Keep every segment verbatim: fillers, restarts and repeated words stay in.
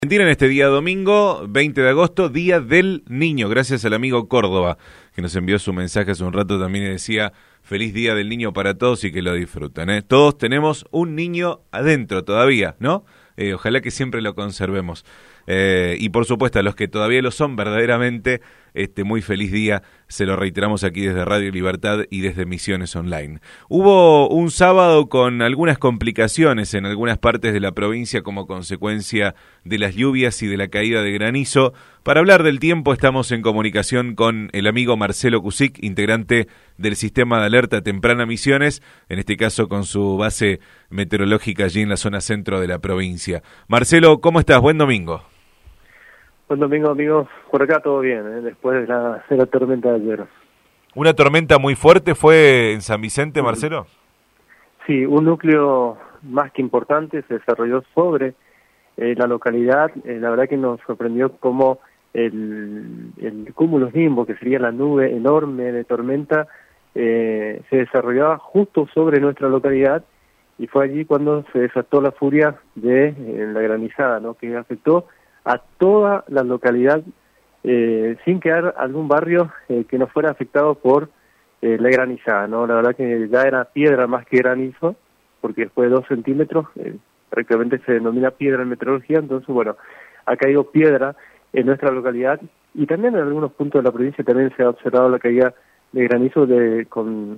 Argentina en este día domingo, veinte de agosto, Día del Niño, gracias al amigo Córdoba, que nos envió su mensaje hace un rato también y decía, feliz Día del Niño para todos y que lo disfruten, ¿eh? Todos tenemos un niño adentro todavía, ¿no? Eh, ojalá que siempre lo conservemos. Eh, y por supuesto a los que todavía lo son verdaderamente, este muy feliz día, se lo reiteramos aquí desde Radio Libertad y desde Misiones Online. Hubo un sábado con algunas complicaciones en algunas partes de la provincia como consecuencia de las lluvias y de la caída de granizo. Para hablar del tiempo estamos en comunicación con el amigo Marcelo Cusic, integrante del Sistema de Alerta Temprana Misiones, en este caso con su base meteorológica allí en la zona centro de la provincia. Marcelo, ¿cómo estás? Buen domingo. Buen domingo, amigos. Por acá todo bien, ¿eh? Después de la, de la tormenta de ayer. ¿Una tormenta muy fuerte fue en San Vicente, Marcelo? Sí, un núcleo más que importante se desarrolló sobre eh, la localidad. Eh, la verdad que nos sorprendió cómo el, el cúmulo nimbo, que sería la nube enorme de tormenta, eh, se desarrollaba justo sobre nuestra localidad, y fue allí cuando se desató la furia de eh, la granizada, ¿no? Que afectó a toda la localidad, eh, sin quedar algún barrio eh, que no fuera afectado por eh, la granizada, ¿no? La verdad que ya era piedra más que granizo, porque después de dos centímetros, eh, prácticamente se denomina piedra en meteorología. Entonces, bueno, ha caído piedra en nuestra localidad, y también en algunos puntos de la provincia también se ha observado la caída de granizo de con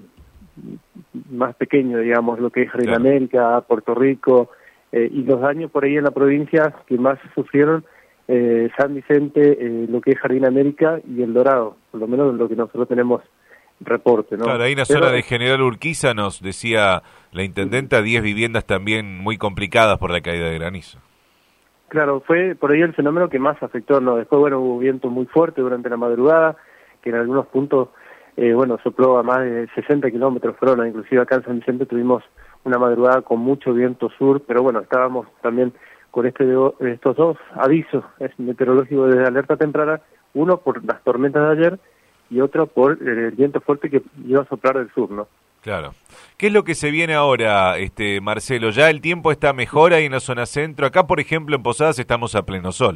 más pequeño, digamos, lo que es Jardín Claro. América, Puerto Rico, eh, y los daños por ahí en la provincia que más sufrieron, eh, San Vicente, eh, lo que es Jardín América y El Dorado, por lo menos lo que nosotros tenemos reporte, ¿no? Claro, ahí en la Pero, zona de General Urquiza nos decía la intendenta, diez viviendas también muy complicadas por la caída de granizo. Claro, fue por ahí el fenómeno que más afectó, ¿no? Después, bueno, hubo viento muy fuerte durante la madrugada, que en algunos puntos, eh, bueno, sopló a más de sesenta kilómetros por hora. Inclusive acá en San Vicente tuvimos una madrugada con mucho viento sur, pero bueno, estábamos también con este estos dos avisos meteorológicos de alerta temprana, uno por las tormentas de ayer y otro por el viento fuerte que iba a soplar del sur, ¿no? Claro. ¿Qué es lo que se viene ahora, este Marcelo? ¿Ya el tiempo está mejor ahí en la zona centro? Acá, por ejemplo, en Posadas estamos a pleno sol.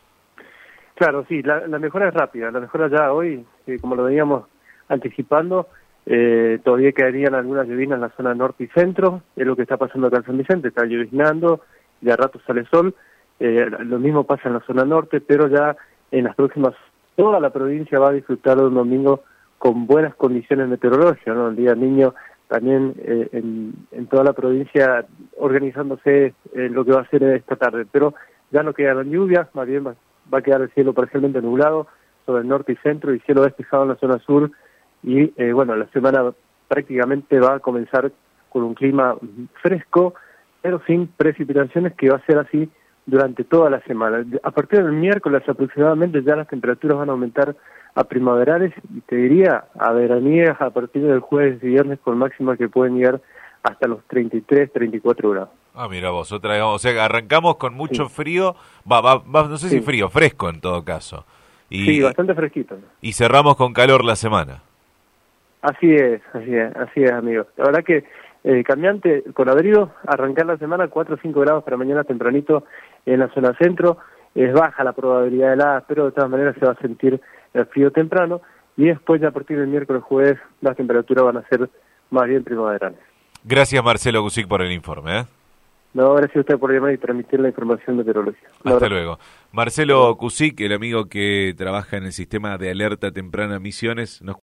Claro, sí, la, la mejora es rápida. La mejora ya hoy, eh, como lo veníamos anticipando, eh, todavía quedarían algunas lluvias en la zona norte y centro. Es lo que está pasando acá en San Vicente, está lloviznando, de a rato sale sol. Eh, lo mismo pasa en la zona norte, pero ya en las próximas, toda la provincia va a disfrutar de un domingo con buenas condiciones meteorológicas, ¿no? El Día del Niño también eh, en, en toda la provincia organizándose eh, lo que va a ser esta tarde, pero ya no quedan lluvias, más bien va, va a quedar el cielo parcialmente nublado sobre el norte y centro y cielo despejado en la zona sur, y eh, bueno, la semana prácticamente va a comenzar con un clima fresco, pero sin precipitaciones, que va a ser así durante toda la semana. A partir del miércoles aproximadamente ya las temperaturas van a aumentar a primaverales, y te diría a veraniegas a partir del jueves y viernes, con máximas que pueden llegar hasta los treinta y tres, treinta y cuatro grados. Ah, mira vos, otra vez, o sea, arrancamos con mucho sí. frío, va, va, va, no sé si sí. frío, fresco en todo caso. Y, sí, bastante fresquito, ¿no? Y cerramos con calor la semana. Así es, así es, así es, amigo. La verdad que eh, cambiante, con abrigo, arrancar la semana cuatro o cinco grados para mañana tempranito en la zona centro. Es baja la probabilidad de heladas, pero de todas maneras se va a sentir el frío temprano, y después ya a partir del miércoles jueves las temperaturas van a ser más bien primaverales. Gracias, Marcelo Cusic, por el informe, ¿eh? No, gracias a usted por llamar y transmitir la información meteorológica. Hasta luego. Marcelo Cusic, el amigo que trabaja en el Sistema de Alerta Temprana Misiones, nos